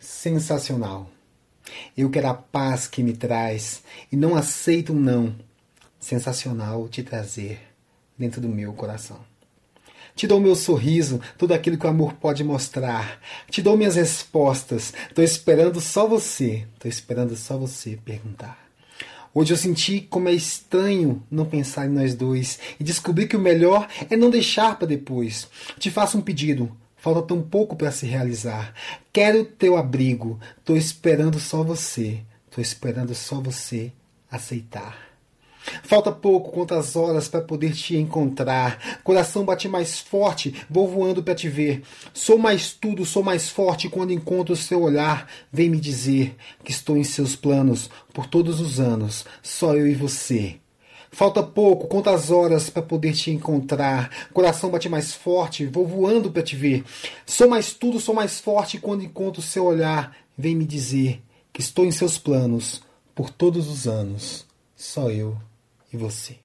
Sensacional. Eu quero a paz que me traz e não aceito um não. Sensacional te trazer dentro do meu coração. Te dou meu sorriso, tudo aquilo que o amor pode mostrar. Te dou minhas respostas, tô esperando só você perguntar. Hoje eu senti como é estranho não pensar em nós dois e descobri que o melhor é não deixar para depois. Te faço um pedido, falta tão pouco para se realizar. Quero teu abrigo, tô esperando só você aceitar. Falta pouco, quantas horas para poder te encontrar. Coração bate mais forte, vou voando para te ver. Sou mais tudo, sou mais forte quando encontro o seu olhar. Vem me dizer que estou em seus planos por todos os anos, só eu e você. Falta pouco, quantas horas para poder te encontrar. Coração bate mais forte, vou voando para te ver. Sou mais tudo, sou mais forte quando encontro o seu olhar. Vem me dizer que estou em seus planos por todos os anos, só eu e você.